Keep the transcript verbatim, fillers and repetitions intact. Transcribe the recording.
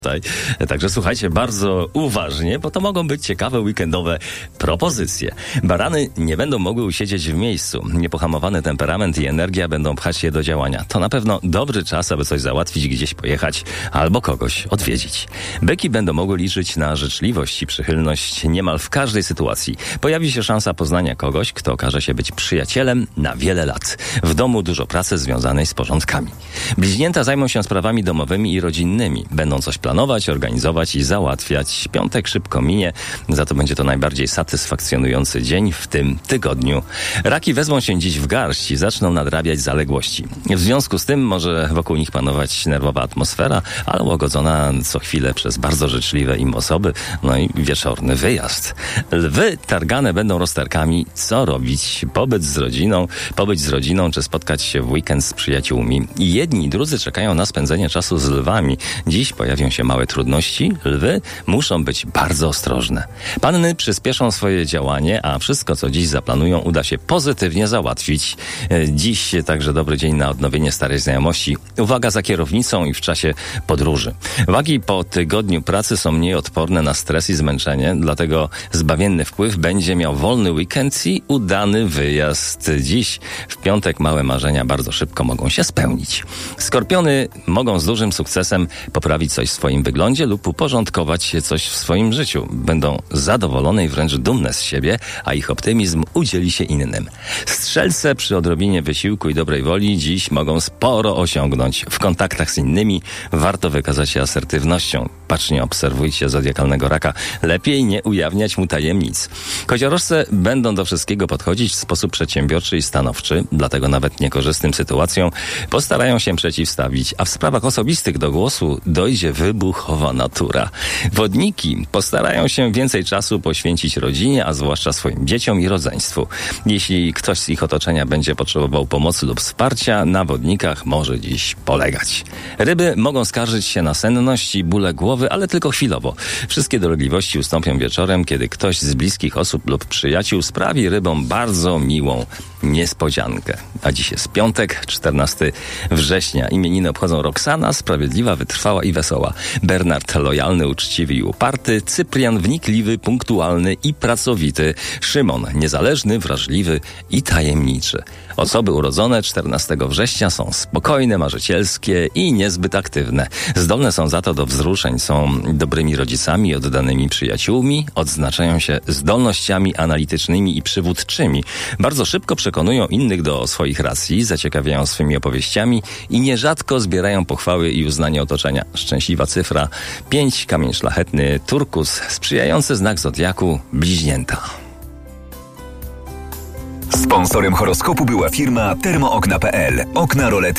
Tutaj. Także słuchajcie bardzo uważnie, bo to mogą być ciekawe weekendowe propozycje. Barany nie będą mogły usiedzieć w miejscu. Niepohamowany temperament i energia będą pchać je do działania. To na pewno dobry czas, aby coś załatwić, gdzieś pojechać albo kogoś odwiedzić. Byki będą mogły liczyć na życzliwość i przychylność niemal w każdej sytuacji. Pojawi się szansa poznania kogoś, kto okaże się być przyjacielem na wiele lat. W domu dużo pracy związanej z porządkami. Bliźnięta zajmą się sprawami domowymi i rodzinnymi. Będą coś planować. Planować, organizować i załatwiać. Piątek szybko minie, za to będzie to najbardziej satysfakcjonujący dzień w tym tygodniu. Raki wezmą się dziś w garść i zaczną nadrabiać zaległości. W związku z tym może wokół nich panować nerwowa atmosfera, ale łagodzona co chwilę przez bardzo życzliwe im osoby, no i wieczorny wyjazd. Lwy targane będą rozterkami, co robić? Pobyt z rodziną, pobyć z rodziną, czy spotkać się w weekend z przyjaciółmi. I jedni i drudzy czekają na spędzenie czasu z lwami. Dziś pojawią się małe trudności, lwy muszą być bardzo ostrożne. Panny przyspieszą swoje działanie, a wszystko, co dziś zaplanują, uda się pozytywnie załatwić. Dziś także dobry dzień na odnowienie starej znajomości. Uwaga za kierownicą i w czasie podróży. Wagi po tygodniu pracy są mniej odporne na stres i zmęczenie, dlatego zbawienny wpływ będzie miał wolny weekend i udany wyjazd. Dziś, w piątek, małe marzenia bardzo szybko mogą się spełnić. Skorpiony mogą z dużym sukcesem poprawić coś w swoim wyglądzie lub uporządkować coś w swoim życiu. Będą zadowolone i wręcz dumne z siebie, a ich optymizm udzieli się innym. Strzelce przy odrobinie wysiłku i dobrej woli dziś mogą sporo osiągnąć. W kontaktach z innymi warto wykazać się asertywnością. Bacznie obserwujcie zodiakalnego raka. Lepiej nie ujawniać mu tajemnic. Koziorożce będą do wszystkiego podchodzić w sposób przedsiębiorczy i stanowczy, dlatego nawet niekorzystnym sytuacjom postarają się przeciwstawić, a w sprawach osobistych do głosu dojdzie wybuchowa natura. Wodniki postarają się więcej czasu poświęcić rodzinie, a zwłaszcza swoim dzieciom i rodzeństwu. Jeśli ktoś z ich otoczenia będzie potrzebował pomocy lub wsparcia, na wodnikach może dziś polegać. Ryby mogą skarżyć się na senność i bóle głowy, ale tylko chwilowo. Wszystkie dolegliwości ustąpią wieczorem, kiedy ktoś z bliskich osób lub przyjaciół sprawi rybom bardzo miłą niespodziankę. A dziś jest piątek, czternastego września. Imieniny obchodzą Roxana, sprawiedliwa, wytrwała i wesoła. Bernard lojalny, uczciwy i uparty. Cyprian wnikliwy, punktualny i pracowity. Szymon niezależny, wrażliwy i tajemniczy. Osoby urodzone czternastego września są spokojne, marzycielskie i niezbyt aktywne. Zdolne są za to do wzruszeń, są dobrymi rodzicami, oddanymi przyjaciółmi, odznaczają się zdolnościami analitycznymi i przywódczymi. Bardzo szybko przekonują innych do swoich racji, zaciekawiają swymi opowieściami i nierzadko zbierają pochwały i uznanie otoczenia. Szczęśliwa cyfra pięć, kamień szlachetny turkus, sprzyjający znak zodiaku bliźnięta. Sponsorem horoskopu była firma termookna kropka p l. Okna, rolety